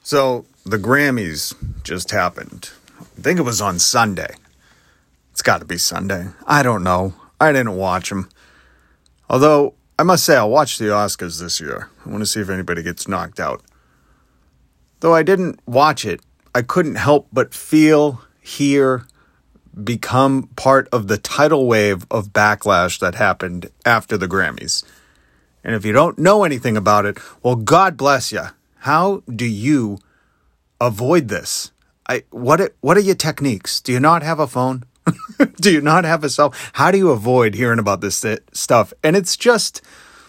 So, the Grammys just happened. I think it was on Sunday. It's got to be Sunday. I don't know. I didn't watch them. Although, I must say, I'll watch the Oscars this year. I want to see if anybody gets knocked out. Though I didn't watch it, I couldn't help but feel, hear, become part of the tidal wave of backlash that happened after the Grammys. And if you don't know anything about it, well, God bless you. How do you avoid this? What are your techniques? Do you not have a phone? Do you not have a cell? How do you avoid hearing about this stuff? And it's just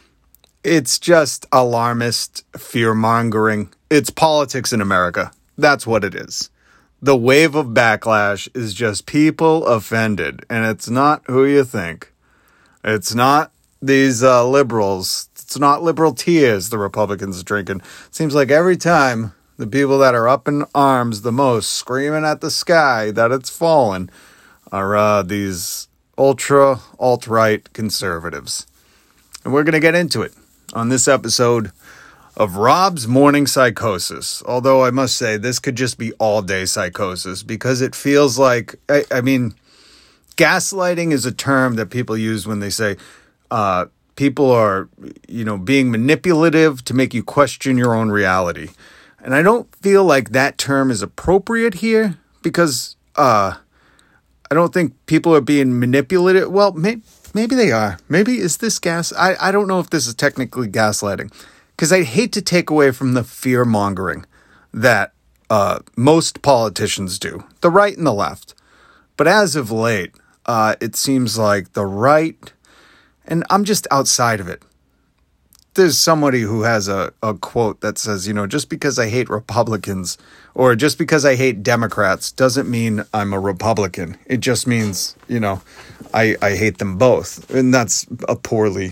alarmist fear-mongering. It's politics in America. That's what it is. The wave of backlash is just people offended, and it's not who you think. It's not these liberals. It's not liberal tears the Republicans are drinking. It seems like every time the people that are up in arms the most, screaming at the sky that it's fallen, are these ultra alt-right conservatives. And we're going to get into it on this episode of Rob's Morning Psychosis. Although I must say, this could just be all-day psychosis, because it feels like, I mean, gaslighting is a term that people use when they say people are, being manipulative to make you question your own reality. And I don't feel like that term is appropriate here, because I don't think people are being manipulated. Well, maybe they are. Maybe is this I don't know if this is technically gaslighting, because I hate to take away from the fear-mongering that most politicians do, the right and the left. But as of late, it seems like the right, and I'm just outside of it. There's somebody who has a quote that says, just because I hate Republicans or just because I hate Democrats doesn't mean I'm a Republican. It just means, I hate them both. And that's a poorly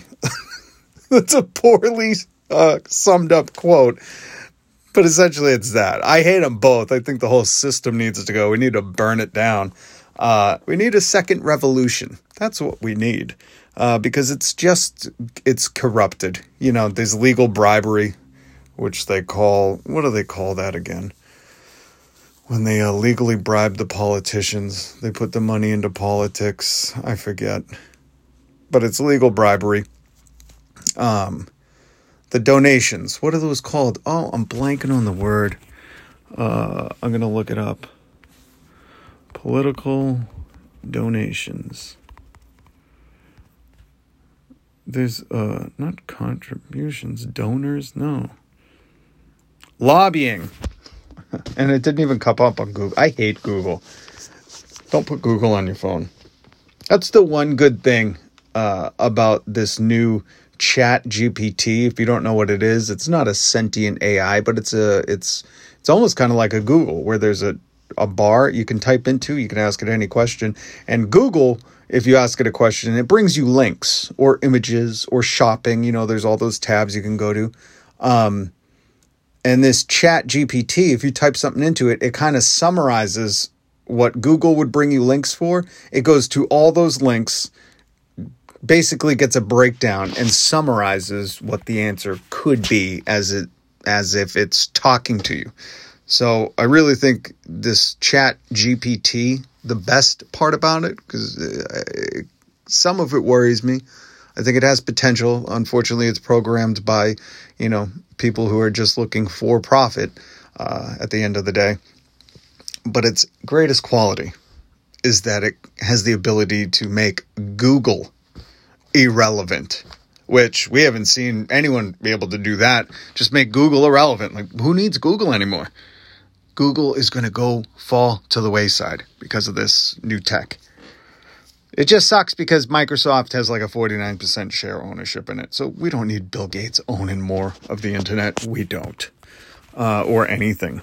summed up quote. But essentially it's that. I hate them both. I think the whole system needs to go. We need to burn it down. We need a second revolution. That's what we need. Because it's corrupted. There's legal bribery, which they call, what do they call that again? When they legally bribe the politicians, they put the money into politics. I forget. But it's legal bribery. The donations, what are those called? Oh, I'm blanking on the word. I'm going to look it up. Political donations. There's, not contributions, donors, no. Lobbying. And it didn't even come up on Google. I hate Google. Don't put Google on your phone. That's the one good thing about this new Chat GPT. If you don't know what it is, it's not a sentient AI, but it's almost kind of like a Google, where there's a bar you can type into, you can ask it any question, and Google, if you ask it a question, it brings you links or images or shopping. There's all those tabs you can go to. And this Chat GPT, if you type something into it, it kind of summarizes what Google would bring you links for. It goes to all those links, basically gets a breakdown and summarizes what the answer could be as if it's talking to you. So I really think this Chat GPT, the best part about it, because some of it worries me. I think it has potential. Unfortunately, it's programmed by, people who are just looking for profit at the end of the day. But its greatest quality is that it has the ability to make Google irrelevant, which we haven't seen anyone be able to do that. Just make Google irrelevant. Like, who needs Google anymore? Google is going to fall to the wayside because of this new tech. It just sucks because Microsoft has like a 49% share ownership in it. So we don't need Bill Gates owning more of the internet. We don't. Or anything.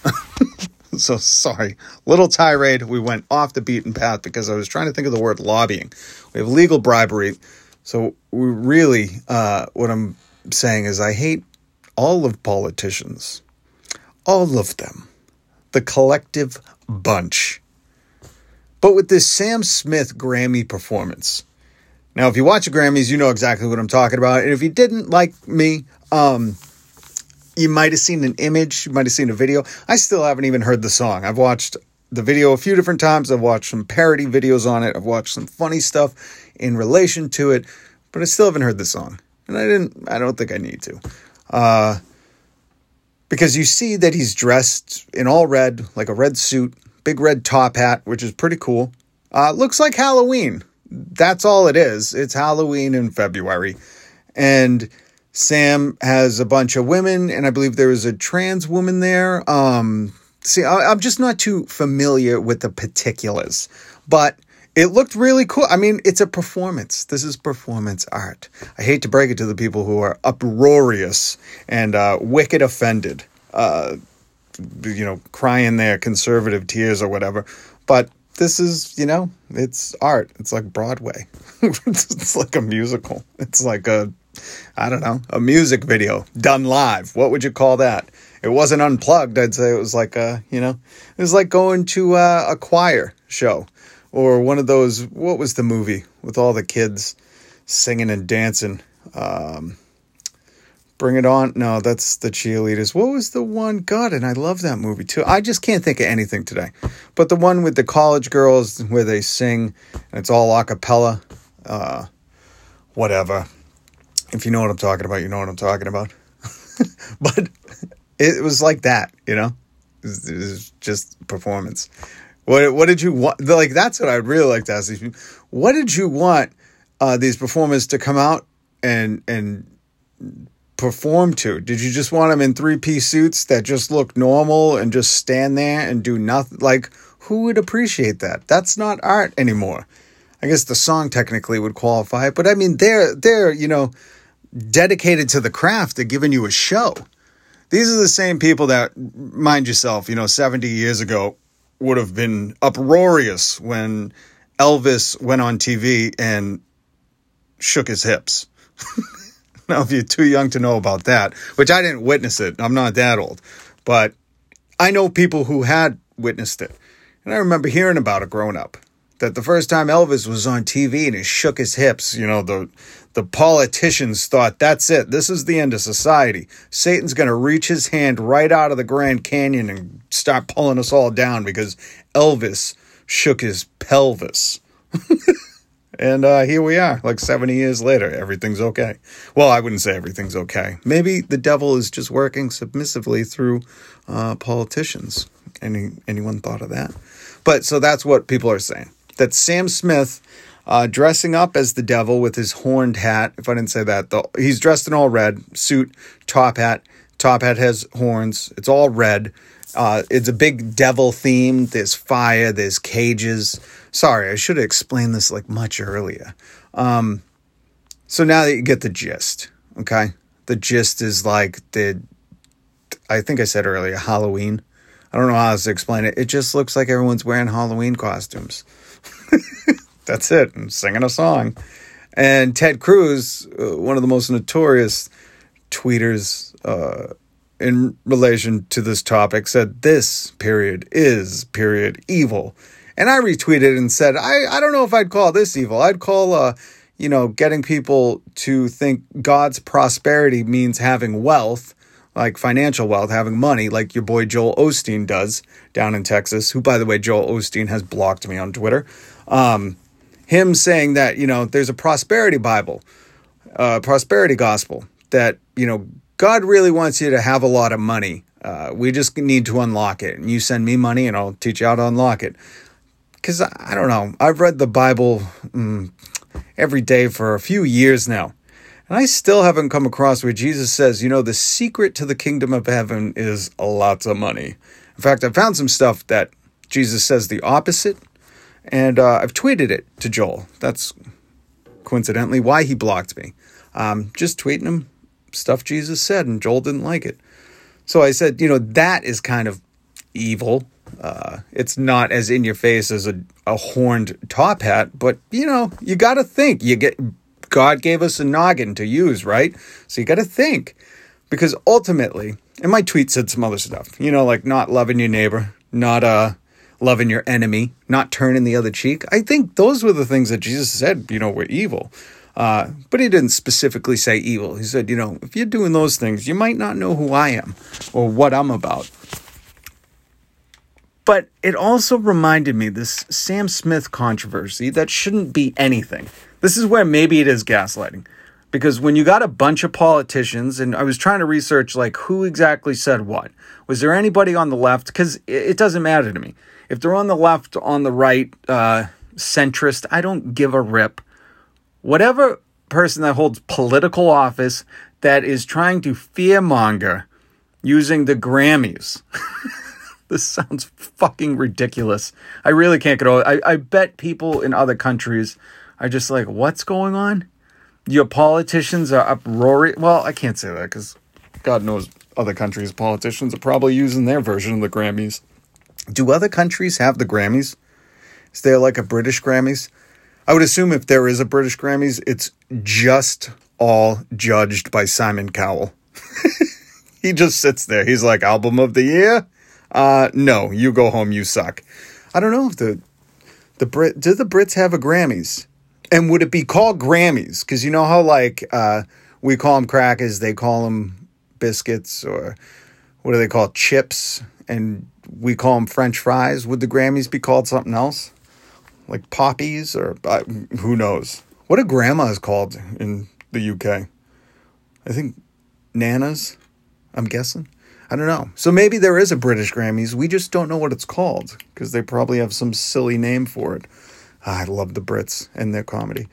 So sorry. Little tirade. We went off the beaten path because I was trying to think of the word lobbying. We have legal bribery. So we really, what I'm saying is I hate all of politicians. All of them. The collective bunch. But with this Sam Smith Grammy performance. Now, if you watch the Grammys, you know exactly what I'm talking about. And if you didn't, like me, You might have seen an image. You might have seen a video. I still haven't even heard the song. I've watched the video a few different times. I've watched some parody videos on it. I've watched some funny stuff in relation to it, but I still haven't heard the song. And I don't think I need to. Because you see that he's dressed in all red, like a red suit, big red top hat, which is pretty cool. Looks like Halloween. That's all it is. It's Halloween in February. And Sam has a bunch of women, and I believe there is a trans woman there. See, I'm just not too familiar with the particulars, but it looked really cool. I mean, it's a performance. This is performance art. I hate to break it to the people who are uproarious and wicked offended, crying their conservative tears or whatever. But this is, it's art. It's like Broadway. It's like a musical. It's like a music video done live. What would you call that? It wasn't unplugged. I'd say it was like it was like going to a choir show or one of those, what was the movie with all the kids singing and dancing? Bring It On. No, that's the Cheerleaders. What was the one? God, and I love that movie too. I just can't think of anything today. But the one with the college girls where they sing and it's all a cappella. Whatever. If you know what I'm talking about, you know what I'm talking about. But it was like that, It was just performance. What did you want? Like, that's what I'd really like to ask these people. What did you want these performers to come out and perform to? Did you just want them in 3-piece suits that just look normal and just stand there and do nothing? Like, who would appreciate that? That's not art anymore. I guess the song technically would qualify it, but I mean, they're dedicated to the craft. They're giving you a show. These are the same people that, mind yourself, 70 years ago would have been uproarious when Elvis went on TV and shook his hips. Now, if you're too young to know about that, which I didn't witness it, I'm not that old, but I know people who had witnessed it. And I remember hearing about it growing up, that the first time Elvis was on TV and he shook his hips, the politicians thought, that's it. This is the end of society. Satan's going to reach his hand right out of the Grand Canyon and start pulling us all down because Elvis shook his pelvis. And here we are, like 70 years later. Everything's okay. Well, I wouldn't say everything's okay. Maybe the devil is just working submissively through politicians. Anyone thought of that? But so that's what people are saying. That Sam Smith dressing up as the devil with his horned hat. If I didn't say that, though, he's dressed in all red, suit, top hat. Top hat has horns. It's all red. It's a big devil theme. There's fire. There's cages. Sorry, I should have explained this like much earlier. So now that you get the gist, okay? The gist is like I think I said earlier, Halloween. I don't know how else to explain it. It just looks like everyone's wearing Halloween costumes. That's it. And singing a song. And Ted Cruz, one of the most notorious tweeters in relation to this topic, said this period is evil. And I retweeted and said, I don't know if I'd call this evil. I'd call, getting people to think God's prosperity means having wealth, like financial wealth, having money, like your boy Joel Osteen does down in Texas, who, by the way, Joel Osteen has blocked me on Twitter. Him saying that, there's a prosperity Bible, prosperity gospel, that, God really wants you to have a lot of money. We just need to unlock it. And you send me money and I'll teach you how to unlock it. Because I don't know. I've read the Bible every day for a few years now. And I still haven't come across where Jesus says, the secret to the kingdom of heaven is lots of money. In fact, I found some stuff that Jesus says the opposite. And I've tweeted it to Joel. That's coincidentally why he blocked me. Just tweeting him stuff Jesus said, and Joel didn't like it. So I said, that is kind of evil. It's not as in your face as a horned top hat, but you got to think. God gave us a noggin to use, right? So you got to think, because ultimately, and my tweet said some other stuff, like not loving your neighbor, not loving your enemy, not turning the other cheek. I think those were the things that Jesus said, were evil. But he didn't specifically say evil. He said, if you're doing those things, you might not know who I am or what I'm about. But it also reminded me, this Sam Smith controversy, that shouldn't be anything. This is where maybe it is gaslighting. Because when you got a bunch of politicians, and I was trying to research, who exactly said what. Was there anybody on the left? Because it doesn't matter to me. If they're on the left, on the right, centrist, I don't give a rip. Whatever person that holds political office that is trying to fearmonger using the Grammys. This sounds fucking ridiculous. I really can't get over it. I bet people in other countries are just like, what's going on? Your politicians are uproarious. Well, I can't say that because God knows other countries' politicians are probably using their version of the Grammys. Do other countries have the Grammys? Is there a British Grammys? I would assume if there is a British Grammys, it's just all judged by Simon Cowell. He just sits there. He's like, album of the year? No, you go home, you suck. I don't know if do the Brits have a Grammys? And would it be called Grammys? Because you know how we call them crackers, they call them biscuits, or what do they call it? Chips, and we call them French fries. Would the Grammys be called something else? Like poppies, or who knows? What are grandmas called in the UK? I think nanas, I'm guessing. I don't know. So maybe there is a British Grammys. We just don't know what it's called because they probably have some silly name for it. I love the Brits and their comedy.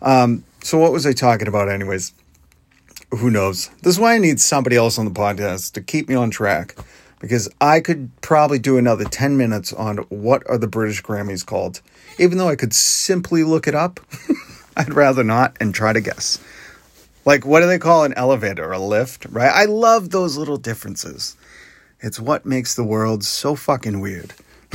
So what was I talking about anyways? Who knows? This is why I need somebody else on the podcast to keep me on track, because I could probably do another 10 minutes on what are the British Grammys called. Even though I could simply look it up, I'd rather not and try to guess. What do they call an elevator or a lift, right? I love those little differences. It's what makes the world so fucking weird.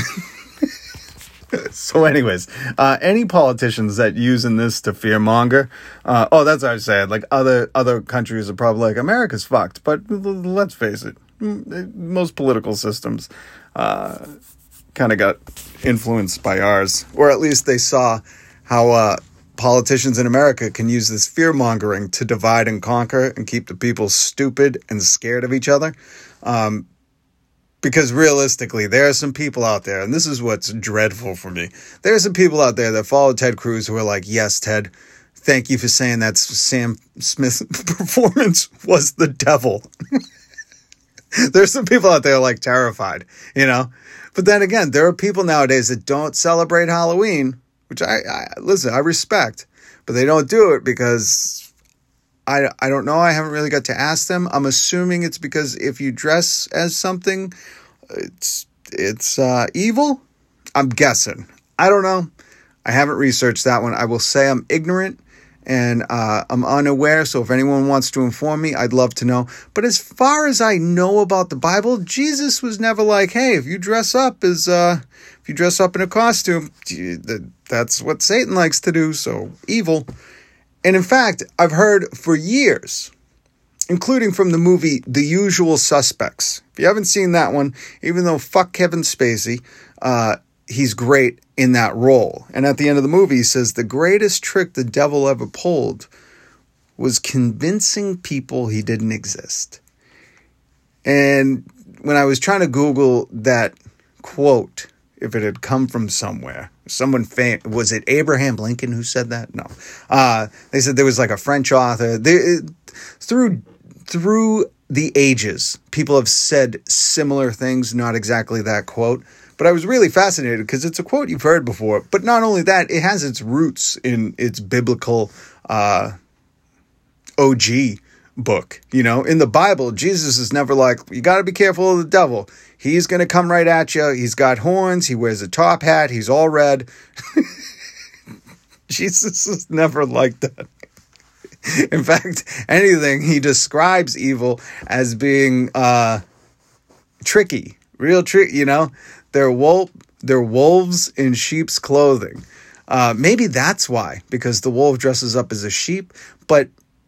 So anyways, any politicians that using this to fearmonger, that's what I was saying. Other countries are probably like, America's fucked. But let's face it, most political systems kind of got influenced by ours. Or at least they saw how politicians in America can use this fear-mongering to divide and conquer and keep the people stupid and scared of each other. Because realistically, there are some people out there, and this is what's dreadful for me. There are some people out there that follow Ted Cruz who are like, yes, Ted, thank you for saying that Sam Smith's performance was the devil. There's some people out there terrified, But then again, there are people nowadays that don't celebrate Halloween, which I respect, but they don't do it because I don't know. I haven't really got to ask them. I'm assuming it's because if you dress as something, it's evil. I'm guessing. I don't know. I haven't researched that one. I will say I'm ignorant and I'm unaware. So if anyone wants to inform me, I'd love to know. But as far as I know about the Bible, Jesus was never like, hey, if you dress up in a costume, that's what Satan likes to do. So evil. And in fact, I've heard for years, including from the movie The Usual Suspects. If you haven't seen that one, even though fuck Kevin Spacey, he's great in that role. And at the end of the movie, he says the greatest trick the devil ever pulled was convincing people he didn't exist. And when I was trying to Google that quote, if it had come from somewhere, someone famous, was it Abraham Lincoln who said that? No. They said there was a French author. Through the ages, people have said similar things, not exactly that quote. But I was really fascinated because it's a quote you've heard before. But not only that, it has its roots in its biblical OG book. In the Bible, Jesus is never like, you got to be careful of the devil. He's going to come right at you. He's got horns. He wears a top hat. He's all red. Jesus is never like that. In fact, anything, he describes evil as being tricky, real tricky, They're wolves in sheep's clothing. Maybe that's why, because the wolf dresses up as a sheep, but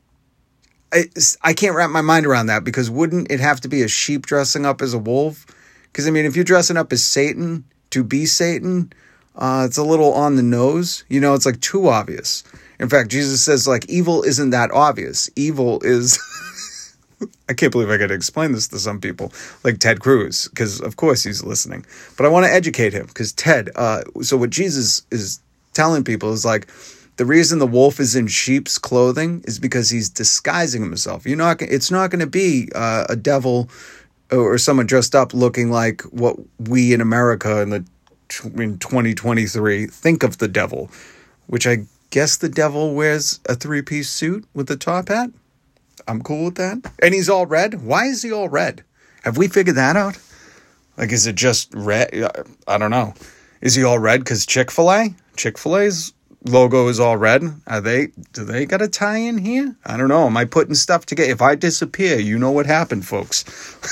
I can't wrap my mind around that, because wouldn't it have to be a sheep dressing up as a wolf? Because, if you're dressing up as Satan to be Satan, it's a little on the nose. It's too obvious. In fact, Jesus says, like, evil isn't that obvious. Evil is... I can't believe I got to explain this to some people, like Ted Cruz, because of course he's listening. But I want to educate him, because Ted, so what Jesus is telling people is like, the reason the wolf is in sheep's clothing is because he's disguising himself. It's not going to be a devil or someone dressed up looking like what we in America in 2023 think of the devil, which I guess the devil wears a 3-piece suit with a top hat. I'm cool with that. And he's all red. Why is he all red? Have we figured that out? Like, is it just red? I don't know. Is he all red because Chick-fil-A? Chick-fil-A's logo is all red. Do they got a tie in here? I don't know. Am I putting stuff together? If I disappear, you know what happened, folks.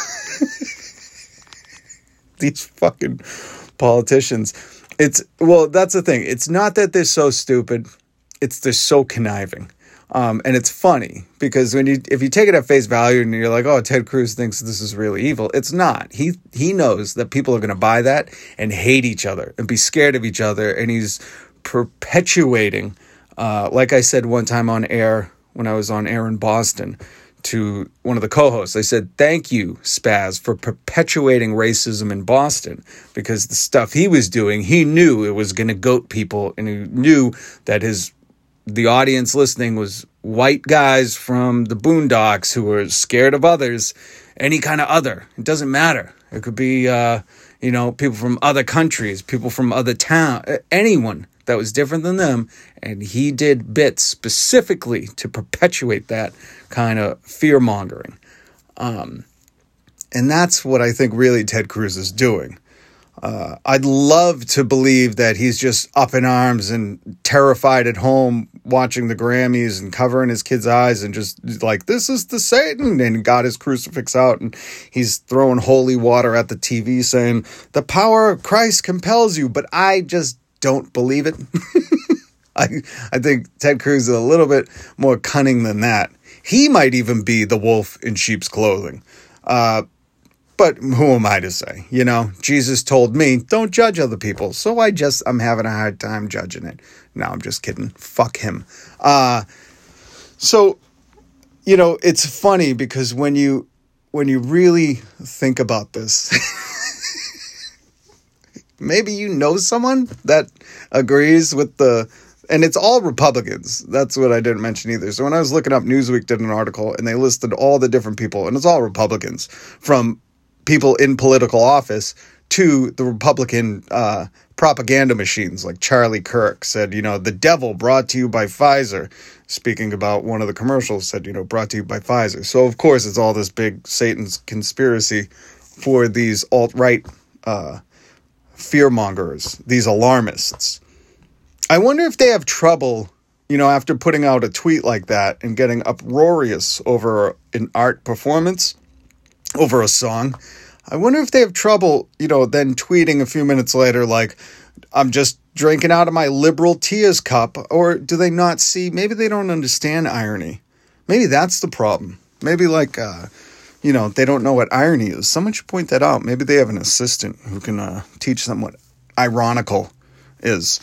These fucking politicians. That's the thing. It's not that they're so stupid. They're so conniving. And it's funny because if you take it at face value and you're like, oh, Ted Cruz thinks this is really evil, it's not. He knows that people are going to buy that and hate each other and be scared of each other. And he's perpetuating, like I said one time on air when I was on air in Boston to one of the co-hosts, I said, thank you, Spaz, for perpetuating racism in Boston, because the stuff he was doing, he knew it was going to goat people, and he knew that the audience listening was white guys from the Boondocks who were scared of others, any kind of other. It doesn't matter. It could be, people from other countries, people from other towns, anyone that was different than them. And he did bits specifically to perpetuate that kind of fear-mongering. And that's what I think really Ted Cruz is doing. I'd love to believe that he's just up in arms and terrified at home watching the Grammys and covering his kids' eyes and just like, this is the Satan, and got his crucifix out and he's throwing holy water at the TV saying, the power of Christ compels you. But I just don't believe it. I think Ted Cruz is a little bit more cunning than that. He might even be the wolf in sheep's clothing. But who am I to say? Jesus told me, don't judge other people. So I'm having a hard time judging it. No, I'm just kidding. Fuck him. It's funny because when you really think about this, maybe someone that agrees with and it's all Republicans. That's what I didn't mention either. So when I was looking up, Newsweek did an article and they listed all the different people, and it's all Republicans, from people in political office to the Republican propaganda machines, like Charlie Kirk said, the devil brought to you by Pfizer. Speaking about one of the commercials, said, brought to you by Pfizer. So, of course, it's all this big Satan's conspiracy for these alt-right fearmongers, these alarmists. I wonder if they have trouble, after putting out a tweet like that and getting uproarious over an art performance, over a song. I wonder if they have trouble, then tweeting a few minutes later, like, I'm just drinking out of my liberal tears cup. Or do they not see? Maybe they don't understand irony. Maybe that's the problem. Maybe they don't know what irony is. Someone should point that out. Maybe they have an assistant who can teach them what ironical is.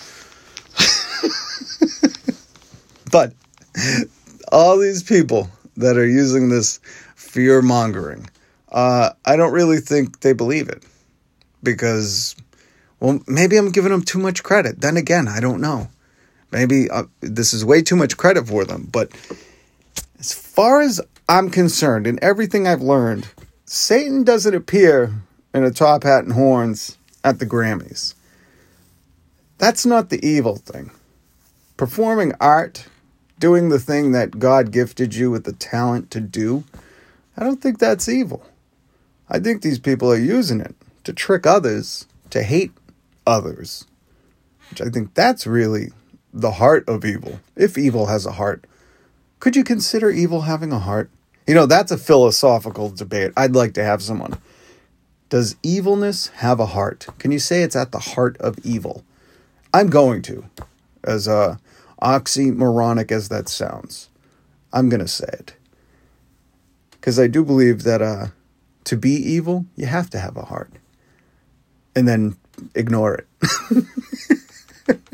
But all these people that are using this fear-mongering, I don't really think they believe it, because, maybe I'm giving them too much credit. Then again, I don't know. Maybe this is way too much credit for them. But as far as I'm concerned, in everything I've learned, Satan doesn't appear in a top hat and horns at the Grammys. That's not the evil thing. Performing art, doing the thing that God gifted you with the talent to do, I don't think that's evil. I think these people are using it to trick others, to hate others, which I think that's really the heart of evil, if evil has a heart. Could you consider evil having a heart? That's a philosophical debate. I'd like to have someone. Does evilness have a heart? Can you say it's at the heart of evil? I'm going to, as oxymoronic as that sounds. I'm going to say it. Because I do believe that to be evil, you have to have a heart. And then ignore it.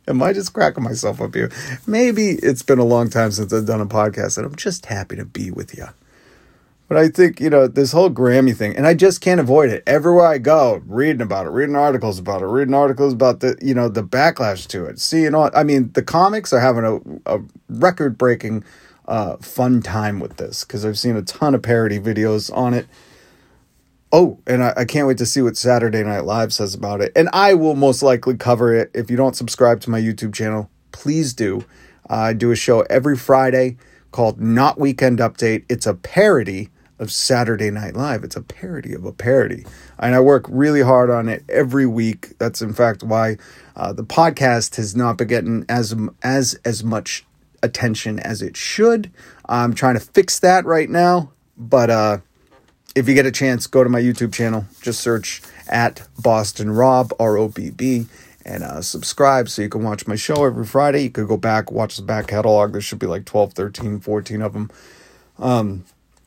Am I just cracking myself up here? Maybe it's been a long time since I've done a podcast, and I'm just happy to be with you. But I think, this whole Grammy thing, and I just can't avoid it. Everywhere I go, reading about it, reading articles about the, the backlash to it. The comics are having a record-breaking fun time with this, because I've seen a ton of parody videos on it. Oh, and I can't wait to see what Saturday Night Live says about it. And I will most likely cover it. If you don't subscribe to my YouTube channel, please do. I do a show every Friday called Not Weekend Update. It's a parody of Saturday Night Live. It's a parody of a parody. And I work really hard on it every week. That's, in fact, why the podcast has not been getting as much attention as it should. I'm trying to fix that right now. But if you get a chance, go to my YouTube channel. Just search at Boston Rob, ROBB, and subscribe so you can watch my show every Friday. You could go back, watch the back catalog. There should be like 12, 13, 14 of them.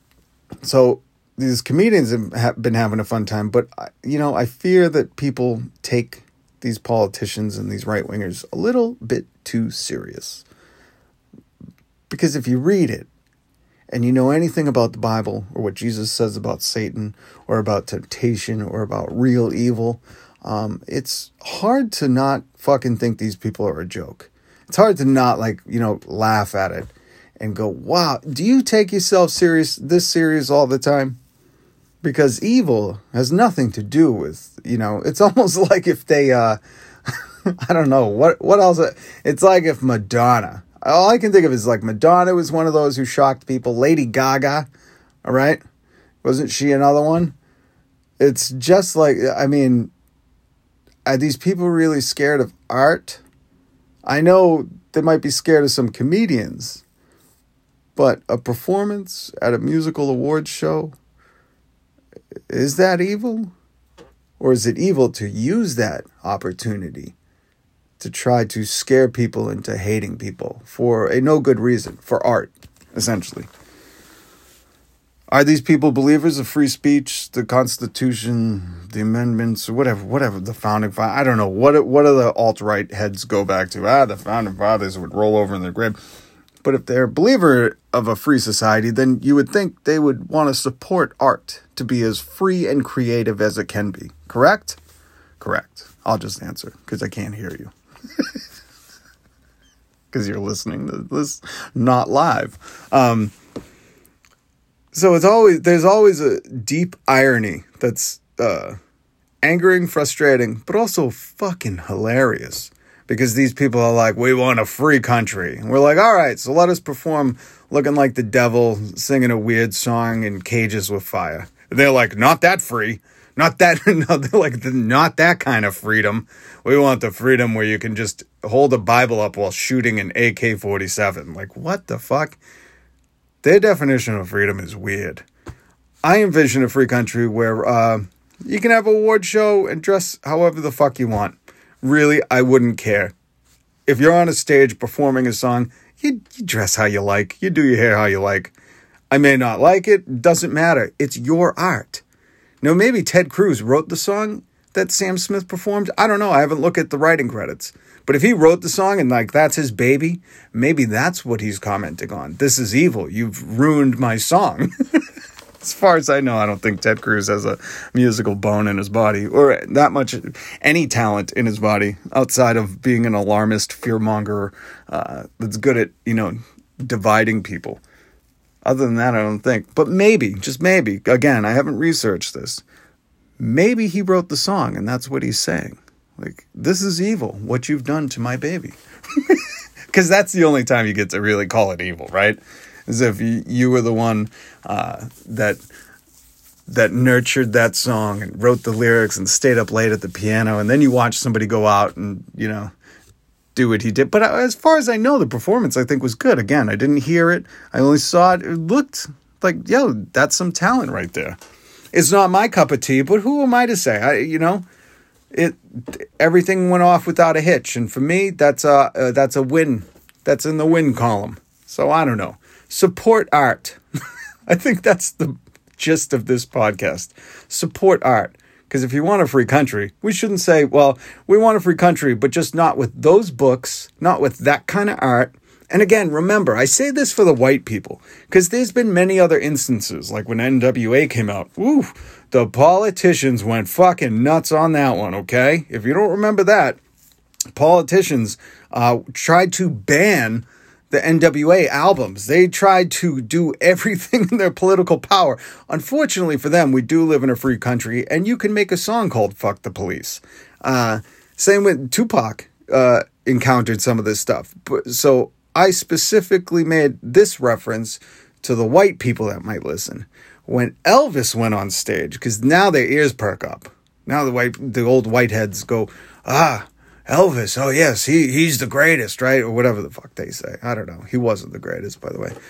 So these comedians have been having a fun time. But, I fear that people take these politicians and these right-wingers a little bit too serious. Because if you read it, and you know anything about the Bible or what Jesus says about Satan or about temptation or about real evil, it's hard to not fucking think these people are a joke. It's hard to not laugh at it and go, wow, do you take yourself this serious all the time? Because evil has nothing to do with, it's almost like if they, I don't know, what else? It's like if Madonna, all I can think of is like Madonna was one of those who shocked people. Lady Gaga, all right? Wasn't she another one? It's just like, are these people really scared of art? I know they might be scared of some comedians, but a performance at a musical awards show, is that evil? Or is it evil to use that opportunity to try to scare people into hating people for a no good reason, for art, essentially? Are these people believers of free speech, the Constitution, the amendments, or whatever, the founding fathers? I don't know. What do the alt-right heads go back to? The founding fathers would roll over in their grave. But if they're a believer of a free society, then you would think they would want to support art to be as free and creative as it can be. Correct? Correct. I'll just answer because I can't hear you. Because you're listening to this not live. So there's always a deep irony that's angering, frustrating, but also fucking hilarious. Because these people are like, we want a free country. And we're like, all right, so let us perform looking like the devil, singing a weird song in cages with fire. They're like, not that free. Not that, no, they're like, not that kind of freedom. We want the freedom where you can just hold a Bible up while shooting an AK-47. Like, what the fuck? Their definition of freedom is weird. I envision a free country where you can have an award show and dress however the fuck you want. Really, I wouldn't care. If you're on a stage performing a song, you dress how you like. You do your hair how you like. I may not like it. Doesn't matter. It's your art. Now, maybe Ted Cruz wrote the song that Sam Smith performed. I don't know. I haven't looked at the writing credits. But if he wrote the song and that's his baby, maybe that's what he's commenting on. This is evil. You've ruined my song. As far as I know, I don't think Ted Cruz has a musical bone in his body or that much any talent in his body outside of being an alarmist fearmonger that's good at, dividing people. Other than that, I don't think. But maybe, just maybe, again, I haven't researched this. Maybe he wrote the song and that's what he's saying. Like, this is evil, what you've done to my baby. Because that's the only time you get to really call it evil, right? As if you were the one that nurtured that song and wrote the lyrics and stayed up late at the piano, and then you watch somebody go out and, do what he did. But as far as I know, the performance, I think, was good. Again, I didn't hear it. I only saw it. It looked like, that's some talent right there. It's not my cup of tea, but who am I to say? Everything went off without a hitch. And for me, that's a win. That's in the win column. So I don't know. Support art. I think that's the gist of this podcast. Support art. Because if you want a free country, we shouldn't say, well, we want a free country, but just not with those books, not with that kind of art. And again, remember, I say this for the white people, because there's been many other instances, like when NWA came out. Ooh, the politicians went fucking nuts on that one, okay? If you don't remember that, politicians tried to ban the NWA albums. They tried to do everything in their political power. Unfortunately for them, we do live in a free country, and you can make a song called Fuck the Police. Same with Tupac encountered some of this stuff. So I specifically made this reference to the white people that might listen. When Elvis went on stage, because now their ears perk up. Now the old whiteheads go, Elvis, oh yes, he's the greatest, right? Or whatever the fuck they say. I don't know. He wasn't the greatest, by the way.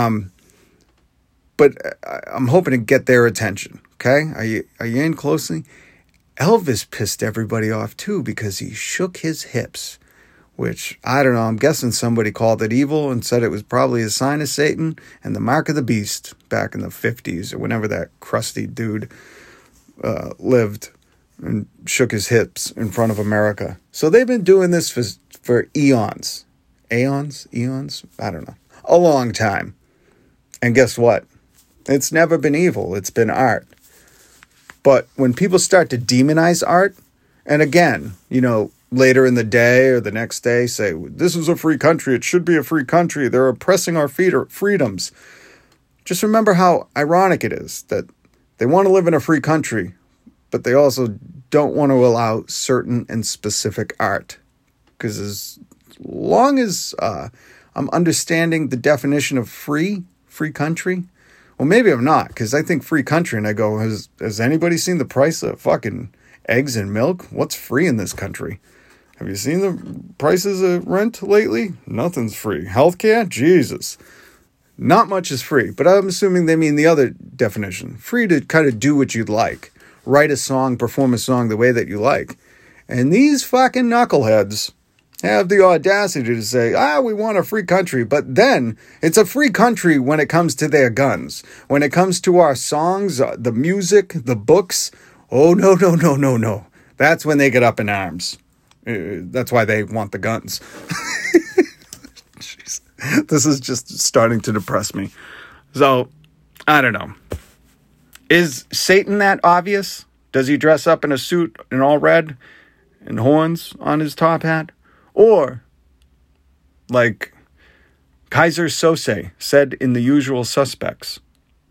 But I'm hoping to get their attention, okay? Are you in closely? Elvis pissed everybody off too because he shook his hips, which, I don't know, I'm guessing somebody called it evil and said it was probably a sign of Satan and the mark of the beast back in the 50s or whenever that crusty dude lived and shook his hips in front of America. So they've been doing this for eons. Eons? I don't know. A long time. And guess what? It's never been evil. It's been art. But when people start to demonize art, and again, later in the day or the next day say, this is a free country, it should be a free country, they're oppressing our freedoms. Just remember how ironic it is that they want to live in a free country, but they also don't want to allow certain and specific art. Because as long as I'm understanding the definition of free country, well, maybe I'm not, because I think free country, and I go, has anybody seen the price of fucking eggs and milk? What's free in this country? Have you seen the prices of rent lately? Nothing's free. Healthcare? Jesus. Not much is free, but I'm assuming they mean the other definition. Free to kind of do what you'd like. Write a song, perform a song the way that you like. And these fucking knuckleheads have the audacity to say, we want a free country. But then it's a free country when it comes to their guns. When it comes to our songs, the music, the books. Oh, no. That's when they get up in arms. That's why they want the guns. Jeez. This is just starting to depress me. So, I don't know. Is Satan that obvious? Does he dress up in a suit in all red and horns on his top hat? Or, like Kaiser Sose said in The Usual Suspects,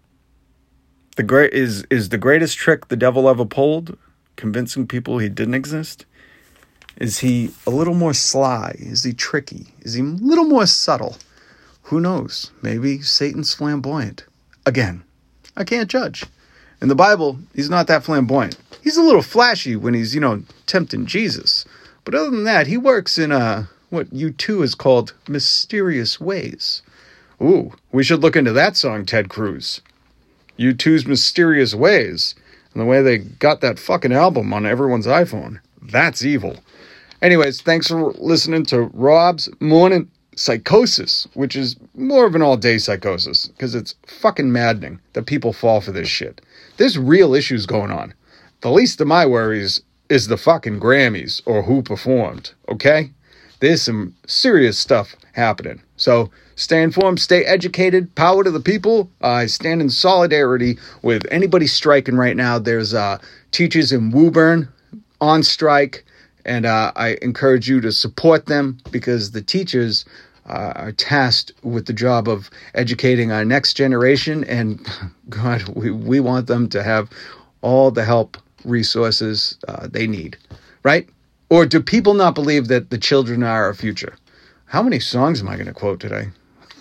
is the greatest trick the devil ever pulled convincing people he didn't exist? Is he a little more sly? Is he tricky? Is he a little more subtle? Who knows? Maybe Satan's flamboyant. Again, I can't judge. In the Bible, he's not that flamboyant. He's a little flashy when he's, tempting Jesus. But other than that, he works in what U2 is called mysterious ways. Ooh, we should look into that song, Ted Cruz. U2's Mysterious Ways. And the way they got that fucking album on everyone's iPhone. That's evil. Anyways, thanks for listening to Rob's Morning Psychosis, which is more of an all-day psychosis, because it's fucking maddening that people fall for this shit. There's real issues going on. The least of my worries is the fucking Grammys, or who performed, okay? There's some serious stuff happening. So stay informed, stay educated, power to the people. I stand in solidarity with anybody striking right now. There's teachers in Woburn on strike. And I encourage you to support them because the teachers are tasked with the job of educating our next generation. And God, we want them to have all the help, resources they need, right? Or do people not believe that the children are our future? How many songs am I going to quote today?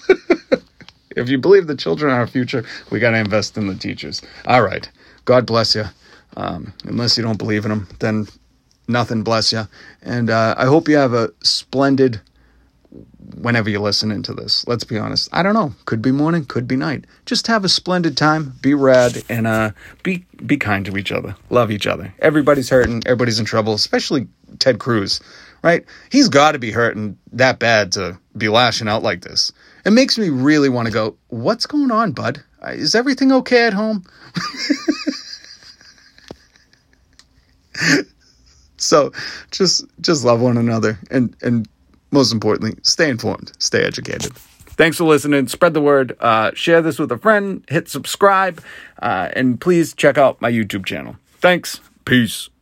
If you believe the children are our future, we got to invest in the teachers. All right. God bless you. Unless you don't believe in them, then nothing, bless you. And I hope you have a splendid, whenever you're listening to this. Let's be honest. I don't know. Could be morning, could be night. Just have a splendid time. Be rad and be kind to each other. Love each other. Everybody's hurting. Everybody's in trouble, especially Ted Cruz, right? He's got to be hurting that bad to be lashing out like this. It makes me really want to go, what's going on, bud? Is everything okay at home? So just love one another. And most importantly, stay informed, stay educated. Thanks for listening. Spread the word. Share this with a friend. Hit subscribe. And please check out my YouTube channel. Thanks. Peace.